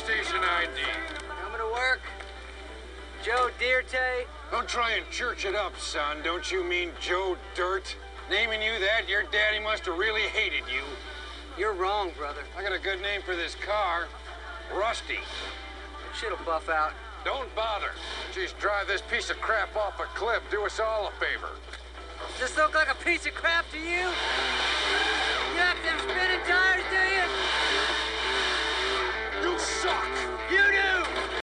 station ID. Coming to work. Joe Dirte. Don't try and church it up, son. Don't you mean Joe Dirt? Naming you that, your daddy must have really hated you. You're wrong, brother. I got a good name for this car. Rusty. Shit'll buff out. Don't bother. Just drive this piece of crap off a cliff. Do us all a favor. Does this look like a piece of crap to you? You have them spinning tires, do you? You suck!